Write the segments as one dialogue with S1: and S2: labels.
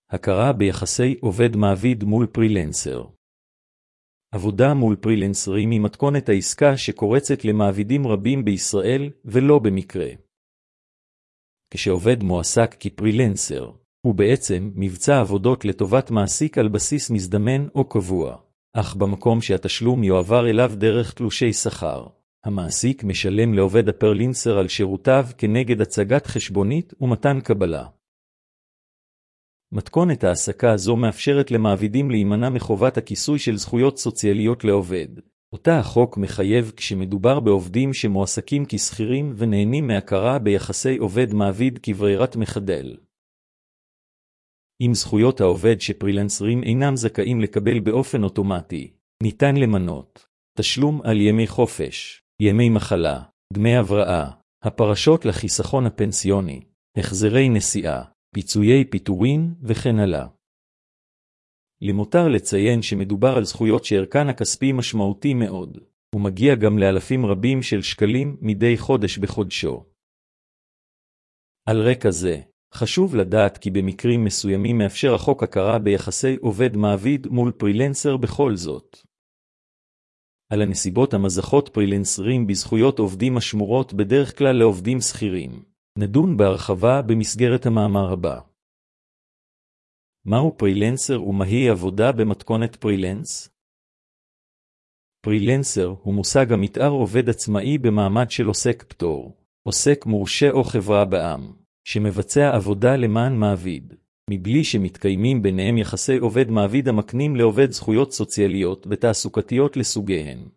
S1: הכרה ביחסי עובד-מעביד מול פרילנסר. עבודה מול פרילנסרים היא מתכונת העסקה שקורצת למעבידים רבים בישראל ולא במקרה. כשעובד מועסק כפרילנסר, הוא בעצם מבצע עבודות לטובת מעסיק על בסיס מזדמן או קבוע, אך במקום שהתשלום יועבר אליו דרך תלושי שכר, המעסיק משלם לעובד הפרילנסר על שירותיו כנגד הצגת חשבונית ומתן קבלה. מתכונת העסקה זו מאפשרת למעבידים להימנע מחובת הכיסוי של זכויות סוציאליות לעובד, אותה החוק מחייב כשמדובר בעובדים שמועסקים כשכירים ונהנים מהכרה ביחסי עובד-מעביד כברירת מחדל. עם זכויות העובד שפרילנסרים אינם זכאים לקבל באופן אוטומטי, ניתן למנות תשלום על ימי חופש, ימי מחלה, דמי הבראה, הפרשות לחיסכון הפנסיוני, החזרי נסיעה, פיצויי פיטורין וכן הלאה. למותר לציין שמדובר על זכויות שערכן הכספי משמעותי מאוד, ומגיע גם לאלפים רבים של שקלים מדי חודש בחודשו. על רקע זה, חשוב לדעת כי במקרים מסוימים מאפשר החוק הכרה ביחסי עובד-מעביד מול פרילנסר בכל זאת. על הנסיבות המזכות פרילנסרים בזכויות עובדים השמורות בדרך כלל לעובדים שכירים, נדון בהרחבה במסגרת המאמר הבא. מהו פרילנסר ומהי עבודה במתכונת פרילנס? פרילנסר הוא מושג המתאר עובד עצמאי במעמד של עוסק פטור, עוסק מורשה או חברה בע"מ, שמבצע עבודה למען מעביד, מבלי שמתקיימים ביניהם יחסי עובד-מעביד המקנים לעובד זכויות סוציאליות ותעסוקתיות לסוגיהן.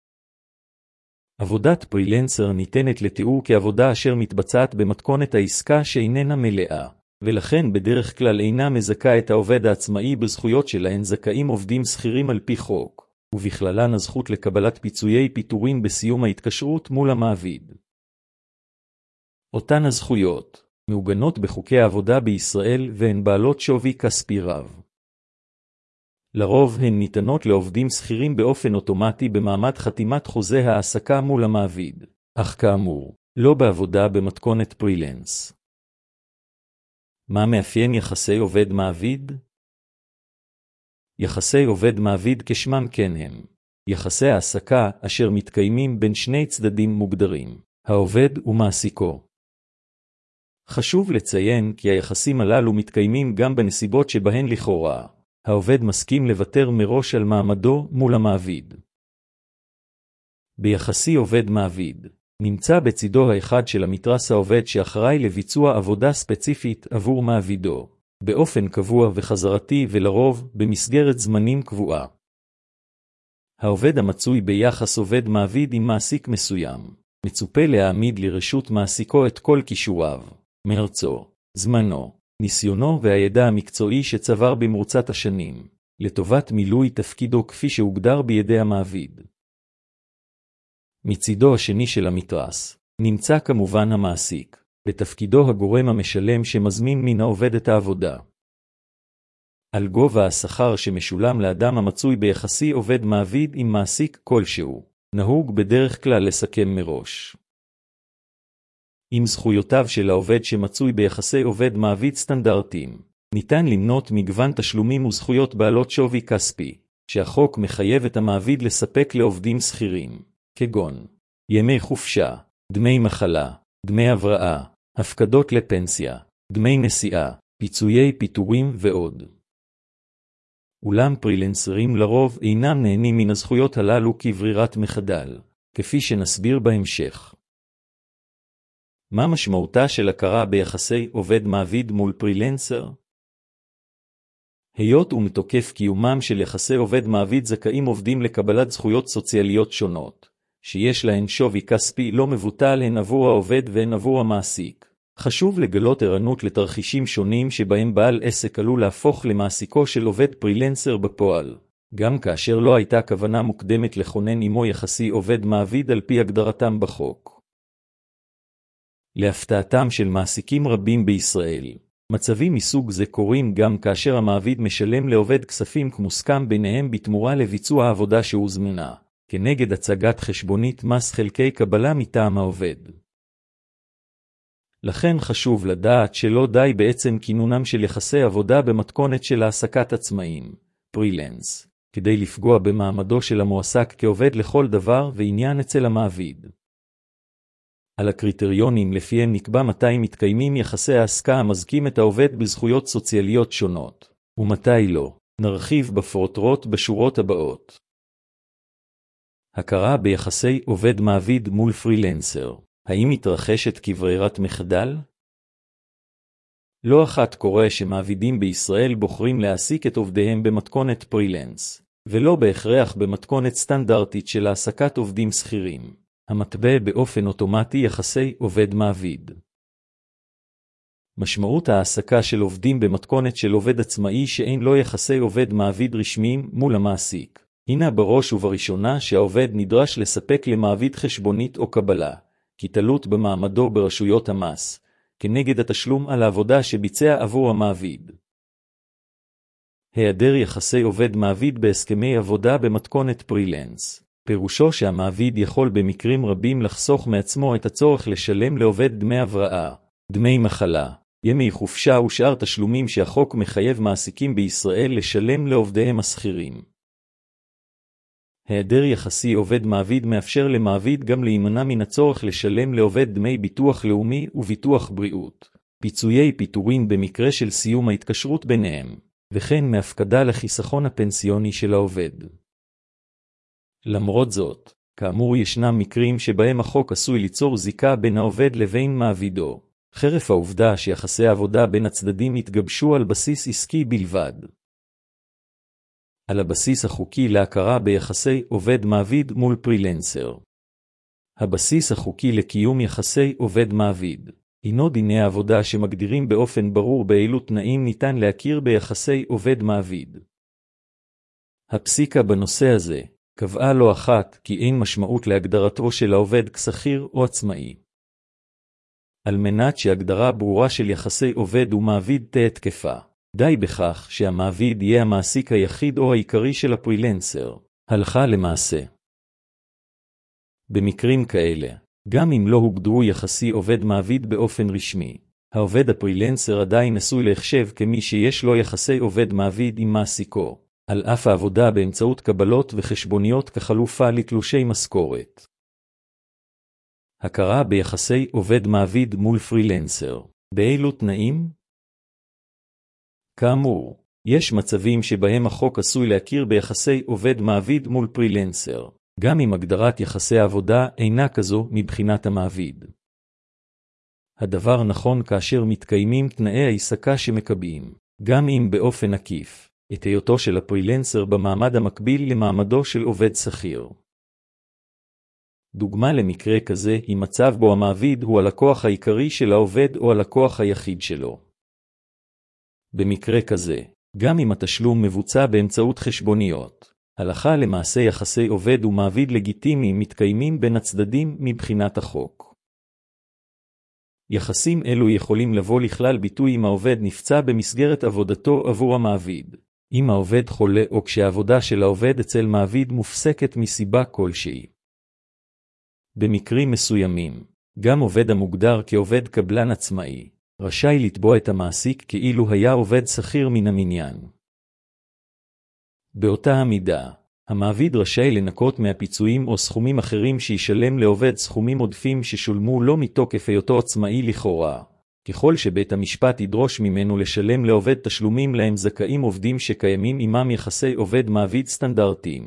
S1: עבודת פרילנסר ניתנת לתיאור כעבודה אשר מתבצעת במתכונת העסקה שאיננה מלאה, ולכן בדרך כלל אינה מזכה את העובד העצמאי בזכויות שלהן זכאים עובדים שכירים על פי חוק, ובכללן הזכות לקבלת פיצויי פיטורין בסיום ההתקשרות מול המעביד. אותן הזכויות מעוגנות בחוקי העבודה בישראל והן בעלות שווי כספי רב. לרוב הן ניתנות לעובדים שכירים באופן אוטומטי במעמד חתימת חוזה העסקה מול המעביד, אך כאמור, לא בעבודה במתכונת פרילנס. מה מאפיין יחסי עובד-מעביד? יחסי עובד-מעביד כשמם כן הם, יחסי העסקה אשר מתקיימים בין שני צדדים מוגדרים, העובד ומעסיקו. חשוב לציין כי היחסים הללו מתקיימים גם בנסיבות שבהן לכאורה, העובד מסכים לוותר מראש על מעמדו מול המעביד. ביחסי עובד-מעביד, נמצא בצידו האחד של המתרס העובד שאחראי לביצוע עבודה ספציפית עבור מעבידו, באופן קבוע וחזרתי ולרוב במסגרת זמנים קבועה. העובד המצוי ביחס עובד-מעביד עם מעסיק מסוים, מצופה להעמיד לרשות מעסיקו את כל כישוריו, מרצו, זמנו, ניסיונו והידע המקצועי שצבר במרוצת השנים, לטובת מילוי תפקידו כפי שהוגדר בידי המעביד. מצידו השני של המתרס, נמצא כמובן המעסיק, בתפקידו הגורם המשלם שמזמין מן העובד את העבודה. על גובה השכר שמשולם לאדם המצוי ביחסי עובד-מעביד עם מעסיק כלשהו, נהוג בדרך כלל לסכם מראש. עם זכויותיו של העובד שמצוי ביחסי עובד-מעביד סטנדרטיים, ניתן למנות מגוון תשלומים וזכויות בעלות שווי כספי, שהחוק מחייב את המעביד לספק לעובדים שכירים, כגון ימי חופשה, דמי מחלה, דמי הבראה, הפקדות לפנסיה, דמי נסיעה, פיצויי פיטורים ועוד. אולם פרילנסרים לרוב אינם נהנים מן הזכויות הללו כברירת מחדל, כפי שנסביר בהמשך. מה משמעותה של הכרה ביחסי עובד-מעביד מול פרילנסר? היות ומתוקף קיומם של יחסי עובד-מעביד זכאים עובדים לקבלת זכויות סוציאליות שונות, שיש להן שווי כספי לא מבוטל הן עבור העובד והן עבור המעסיק. חשוב לגלות ערנות לתרחישים שונים שבהם בעל עסק עלול להפוך למעסיקו של עובד פרילנסר בפועל, גם כאשר לא הייתה כוונה מוקדמת לכונן עמו יחסי עובד-מעביד על פי הגדרתם בחוק. להפתעתם של מעסיקים רבים בישראל, מצבים מסוג זה קורים גם כאשר המעביד משלם לעובד כספים כמוסכם ביניהם בתמורה לביצוע העבודה שהוזמנה, כנגד הצגת חשבונית מס חלקי קבלה מטעם העובד. לכן חשוב לדעת שלא די בעצם כינונם של יחסי עבודה במתכונת של העסקת עצמאים, פרילנס, כדי לפגוע במעמדו של המועסק כעובד לכל דבר ועניין אצל המעביד. על הקריטריונים לפיהם נקבע מתי מתקיימים יחסי העסקה המזכים את העובד בזכויות סוציאליות שונות, ומתי לא, נרחיב בפרוטרוט בשורות הבאות. הכרה ביחסי עובד-מעביד מול פרילנסר. האם מתרחשת כברירת מחדל? לא אחת קורה שמעבידים בישראל בוחרים להעסיק את עובדיהם במתכונת פרילנס, ולא בהכרח במתכונת סטנדרטית של העסקת עובדים שכירים, המטבע באופן אוטומטי יחסי עובד-מעביד. משמעות העסקה של עובדים במתכונת של עובד עצמאי שאין לו יחסי עובד-מעביד רשמיים מול המעסיק. הנה בראש ובראשונה שהעובד נדרש לספק למעביד חשבונית או קבלה, כי תלות במעמדו ברשויות המס, כנגד התשלום על העבודה שביצע עבור המעביד. היעדר יחסי עובד-מעביד בהסכמי עבודה במתכונת פרילנס. פירושו שהמעביד יכול במקרים רבים לחסוך מעצמו את הצורך לשלם לעובד דמי הבראה, דמי מחלה, ימי חופשה ושאר תשלומים שהחוק מחייב מעסיקים בישראל לשלם לעובדיהם השכירים. היעדר יחסי עובד-מעביד מאפשר למעביד גם להימנע מן הצורך לשלם לעובד דמי ביטוח לאומי וביטוח בריאות, פיצויי פיטורין במקרה של סיום ההתקשרות ביניהם, וכן מהפקדה לחיסכון הפנסיוני של העובד. למרות זאת, כאמור ישנם מקרים שבהם החוק עשוי ליצור זיקה בין העובד לבין מעבידו, חרף העובדה שיחסי העבודה בין הצדדים התגבשו על בסיס עסקי בלבד. על הבסיס החוקי להכרה ביחסי עובד-מעביד מול פרילנסר. הבסיס החוקי לקיום יחסי עובד-מעביד הינו דיני העבודה שמגדירים באופן ברור באילו תנאים ניתן להכיר ביחסי עובד-מעביד. הפסיקה בנושא הזה קבעה לא אחת כי אין משמעות להגדרתו של העובד כשכיר או עצמאי. על מנת שהגדרה ברורה של יחסי עובד ומעביד תהיה תקפה, די בכך שהמעביד יהיה המעסיק היחיד או העיקרי של הפרילנסר, הלכה למעשה. במקרים כאלה, גם אם לא הוגדרו יחסי עובד-מעביד באופן רשמי, העובד הפרילנסר עדיין עשוי להחשב כמי שיש לו יחסי עובד-מעביד עם מעסיקו, על אף העבודה באמצעות קבלות וחשבוניות כחלופה לתלושי משכורת. הכרה ביחסי עובד-מעביד מול פרילנסר. באילו תנאים? כאמור, יש מצבים שבהם החוק עשוי להכיר ביחסי עובד-מעביד מול פרילנסר, גם אם הגדרת יחסי העבודה אינה כזו מבחינת המעביד. הדבר נכון כאשר מתקיימים תנאי העסקה שמקבעים, גם אם באופן עקיף, את היותו של הפרילנסר במעמד המקביל למעמדו של עובד שכיר. דוגמה למקרה כזה היא מצב בו המעביד הוא הלקוח העיקרי של העובד או הלקוח היחיד שלו. במקרה כזה, גם אם התשלום מבוצע באמצעות חשבוניות, הלכה למעשה יחסי עובד ומעביד לגיטימיים מתקיימים בין הצדדים מבחינת החוק. יחסים אלו יכולים לבוא לכלל ביטוי אם העובד נפצע במסגרת עבודתו עבור המעביד, אם העובד חולה או כשהעבודה של העובד אצל מעביד מופסקת מסיבה כלשהי. במקרים מסוימים, גם עובד המוגדר כעובד קבלן עצמאי, רשאי לתבוע את המעסיק כאילו היה עובד שכיר מן המניין. באותה המידה, המעביד רשאי לנקות מהפיצויים או סכומים אחרים שישלם לעובד סכומים עודפים ששולמו לא מתוקף היותו עצמאי לכאורה, ככל שבית המשפט ידרוש ממנו לשלם לעובד תשלומים להם זכאים עובדים שקיימים עמם יחסי עובד-מעביד סטנדרטיים.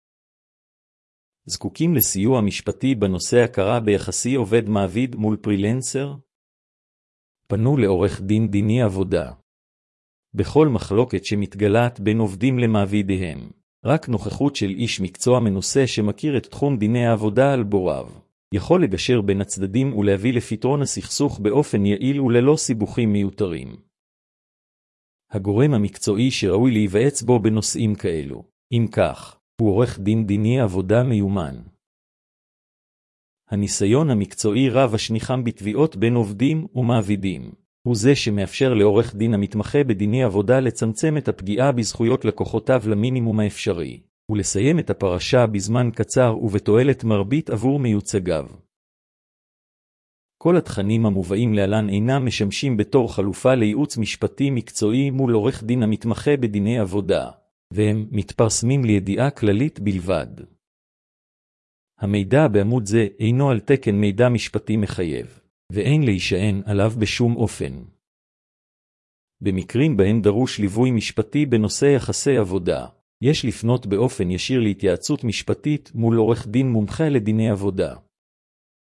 S1: זקוקים לסיוע משפטי בנושא הכרה ביחסי עובד-מעביד מול פרילנסר? פנו לעורך דין דיני עבודה. בכל מחלוקת שמתגלעת בין עובדים למעבידיהם, רק נוכחות של איש מקצוע מנוסה שמכיר את תחום דיני העבודה על בוריו, יכול לגשר בין הצדדים ולהביא לפתרון הסכסוך באופן יעיל וללא סיבוכים מיותרים. הגורם המקצועי שראוי להיוועץ בו בנושאים כאלו, אם כך, הוא עורך דין דיני עבודה מיומן. הניסיון המקצועי רב השניחם בתביעות בין עובדים ומעבידים, הוא זה שמאפשר לעורך דין המתמחה בדיני עבודה לצמצם את הפגיעה בזכויות לקוחותיו למינימום האפשרי, ולסיים את הפרשה בזמן קצר ובתועלת מרבית עבור מיוצגיו. כל התכנים המובאים להלן אינם משמשים בתור חלופה לייעוץ משפטי מקצועי מול עורך דין המתמחה בדיני עבודה, והם מתפרסמים לידיעה כללית בלבד. המידע בעמוד זה אינו על תקן מידע משפטי מחייב, ואין להישען עליו בשום אופן. במקרים בהם דרוש ליווי משפטי בנושא יחסי עבודה, יש לפנות באופן ישיר להתייעצות משפטית מול עורך דין מומחה לדיני עבודה.